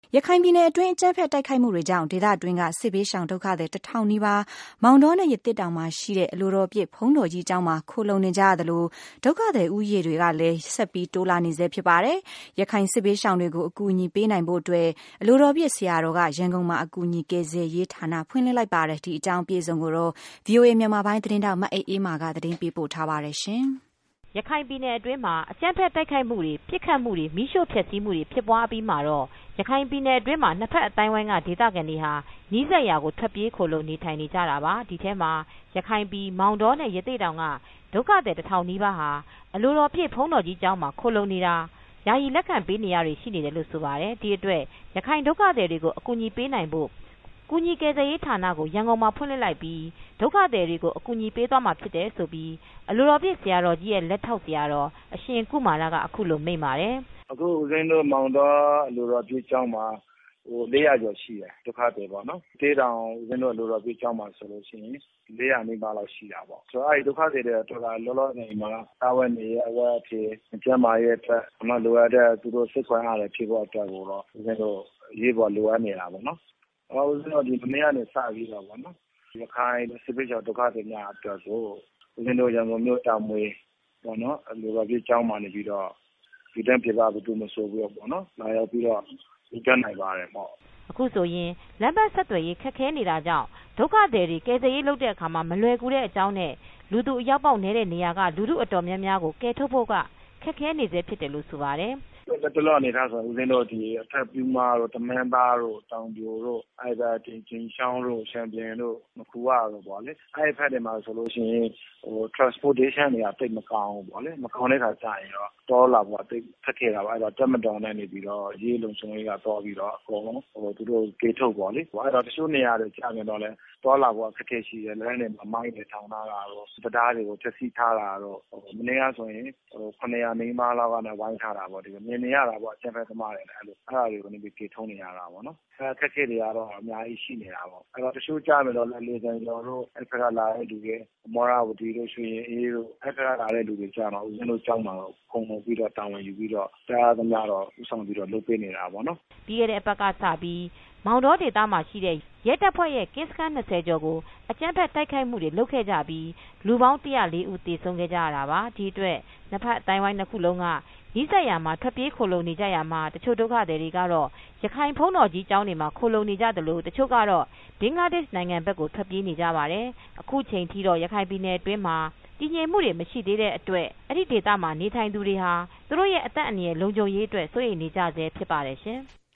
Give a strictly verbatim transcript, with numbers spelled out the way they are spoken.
ရခိုင်ပြည်နယ်အတွင်းအကြမ်းဖက်တိုက်ခိုက်မှုတွေကြောင့်ဒေသအတွင်းကစစ်ဘေးရှောင်ဒုက္ခသည်တစ်ထောင်နီးပါးမောင်တောနဲ့ရသေ့တောင်မှာရှိတဲ့အလိုတော်ပြည့်ဘုန်းတော်ကြီးကျောင်းမှာခိုလှုံနေကြရသလိုဒုက္ခသည်ဦးရေတွေကလည်းဆက်ပြီးတိုးလာနေဆဲဖြစ်ပါတယ်။ရခိုင်စစ်ဘေးရှောင်တွေကိုအကူအညီပေးနိုင်ဖို့အတွက်အလိုတော်ပြည့်ဆရာတော်ကရန်ကုန်မှာအကူအညီကယ်ဆယ်ရေးဌာနဖွင့်လှစ်လိုက်ပါတယ်။ဒီအကြောင်းပြေဆုံးကိုတော့ ဗွီအိုအေ မြန်မာပိုင်းသတင်းထောက်မအေးအေးမာကသတင်းပေးပို့ထားပါတယ်ရှင်။ရခိုင်ပြည်နယ်အတွင်းမှာအကြမ်းဖက်တိုက်ခိုက်မှုတွေပြစ်ခတ်မှုတွေမိရှို့ဖျက်ဆီးမှုတွေဖြစ်ပွားပြီးမှာတော့ရခိုင်ပြည်နယ်အတွင်းမှာနှစ်ဖက်အတိုင်းဝိုင်းကဒေသခံတွေဟာနီးစပ်ရာကိုထွက်ပြေးခိုလုံနေထိုင်နေကြတာပါဒီထဲမှာရခိုင်ပြည်မောင်တောနဲ့ရသေ့တောင်ကဒုက္ခသည်တစ်ထောင်နီးပါးဟာအလိုတော်ပြည့်ဘုန်းတော်ကြီးကျောင်းမှာခိုလုံနေတာယာယီလက်ခံပေးနေရတွေရှိနေတယ်လို့ဆိုပါတယ်ဒီအတွက်ရခိုင်ဒုက္ခသည်တွေကိုအကူအညီပေးနိုင်ဖို့ကူညီကယ်ဆယ်ရေးဌာနကိုရန်ကုန်မှာဖွင့်လှစ်လိုက်ပြီးဒုက္ခသည်တွေကိုအကူအညီပေးသွားမှာဖြစ်တယ်ဆိုပြီးအလိုတော်ပြည့်ဆရာတော်ကြီးရဲ့လက်ထောက်ဆရာတော်အရှင်ကုမာရကအခုလိုမိန့်ပါတယ်အခုဦးဇင်းတို့မောင်တော်အလိုတော်ပြည့်ကျောင်းမှာဟို၄ရာကျော်ရှိတယ်ဒုက္ခသည်ပေါ့နော်တေးတောင်ဦးဇင်းတို့အလိုတော်ပြည့်ကျောင်းမှာဆိုလို့ရှိရင်၄ရာနီးပါးလောက်ရှိတာပေါ့ဆိုတော့အဲဒီဒုက္ခသည်တွေတော်တော်လောလောဆယ်မှာတာဝန်နေအဝတ်အဖြစ်ကျန်းမာရေးအတွက်အမှလိုအပ်တဲ့သူတို့စိတ်ခွင့်အားလည်းဖြစ်ဖို့အတွက်ကိုတော့ဦးဇင်းတို့ရေးပေါ်လိုအပ်နေတာပေါ့နော်အော်ဦးဇင်းတို့ဒီမနေ့ကနေစပြီးတော့ပေါ့နော်ရခိုင်စစ်ပေးချောဒုက္ခသည်များအတွက်ကိုဦးဇင်းတို့ရန်ကုန်မြို့တောင်မွေပေါ့နော်အလိုတော်ပြည့်ကျောင်းမှာနေပြီးတော့ဒီတန်းပြပါဘူးသူမဆိုပြီးတော့ပေါ့နော်လာရောက်ပြီးတော့ဒီတန်းနိုင်ပါတယ်ပေါ့အခုဆိုရင်လမ်းပန်းဆက်သွယ်ရေးခက်ခဲနေတာကြောင့်ဒုက္ခသည်တွေကယ်ဆယ်ရေးလုပ်တဲ့အခါမှာမလွယ်ကူတဲ့အကြောင်းနဲ့လူသူအရောက်ပေါက်နေတဲ့နေရာကလူထုအတော်များများကိုကယ်ထုတ်ဖို့ကခက်ခဲနေစေဖြစ်တယ်လို့ဆိုပါတယ်တလောအနေထားဆိုဦးဇင်းတို့ဒီအထက်ပြူမာတို့တမန်သားတို့တောင်ပြိုတို့အဲ့ဒါတင်ချင်းရှောင်းတို့ရှမ်ပီယံတို့မခူရတို့ပေါ့လေအဲ့ဖက်တွေမှာဆိုလို့ရှိရင်ဟို transportation တွေကတိတ်မကောင်းဘူးပေါ့လေမကောင်းတဲ့ခါကျရင်တော့တောလာပေါ့တိတ်ဖက်ခဲ့တာပါအဲ့တော့တက်မတော်နဲ့နေပြီးတော့ရေးလုံချုံလေးကတော့ပြီးတော့အကုန်လုံးဟိုသူတို့ကေထုတ်ပေါ့လေအဲ့တော့တချို့နေရာတွေကြာနေတော့လဲတောလာပေါ့ခက်ခဲရှိတယ်လမ်းတွေမှာမိုင်းတွေထောင်ထားတာတော့စပဒါးတွေကိုတက်စီထားတာတော့မနေ့ကဆိုရင်ဟိုခုနှစ်ရာနေမားလောက်ကနဲ့ဝိုင်းထားတာပေါ့ဒီမြင်နေရတာပေါ့အချက်ဖက်သမားတွေလည်းအဲ့လိုအဲ့ဒါတွေကိုနေပြီးကေထုံးနေရတာပေါ့နော်အဲ့ခက်ခဲတွေကတော့အများကြီးရှိနေတာပေါ့အဲ့တော့တချို့ကြာနေတော့လဲလေဆန်ကျော်တို့အဲ့ဖက်ကလာတဲ့လူတွေမောရဝတီတို့ရွှေရင်အေးတို့အဲ့ဖက်ကလာတဲ့လူတွေကြာတော့ဦးဇင်းတို့ကြောင်းမှာတော့ခုံပုံပြီးတော့တာဝန်ယူပြီးတော့တရားသမားတော့ဥဆောင်ပြီးတော့လုပ်ပေးနေတာပေါ့နော်ပြီးခဲ့တဲ့အပတ်ကစပြီးမောင်တော်ဒေသမှာရှိတဲ့ရဲတပ်ဖွဲ့ရဲ့ကင်းစခန်း၂၀ကျော်ကိုအကြမ်းဖက်တိုက်ခိုက်မှုတွေလုပ်ခဲ့ကြပြီးလူပေါင်း၁၀၄ဦးသေဆုံးခဲ့ကြရတာပါဒီအတွက်နှစ်ဖက်အတိုင်းဝိုင်းနှစ်ခုလုံးကနီးစပ်ရာမှာထွက်ပြေးခိုလုံနေကြရမှာတချို့ဒုက္ခသည်တွေကတော့ရခိုင်ဘုန်းတော်ကြီးကျောင်းတွေမှာခိုလုံနေကြသလိုတချို့ကတော့ဘင်္ဂလားဒေ့ရှ်နိုင်ငံဘက်ကိုထွက်ပြေးနေကြပါတယ်အခုချိန်ထိတော့ရခိုင်ပြည်နယ်အတွင်းမှာတည်ငြိမ်မှုတွေမရှိသေးတဲ့အတွက်အဲ့ဒီဒေသမှာနေထိုင်သူတွေဟာသူတို့ရဲ့အသက်အန္တရာယ်လုံခြုံရေးအတွက်စိုးရိမ်နေကြဆဲဖြစ်ပါတယ်ရှင်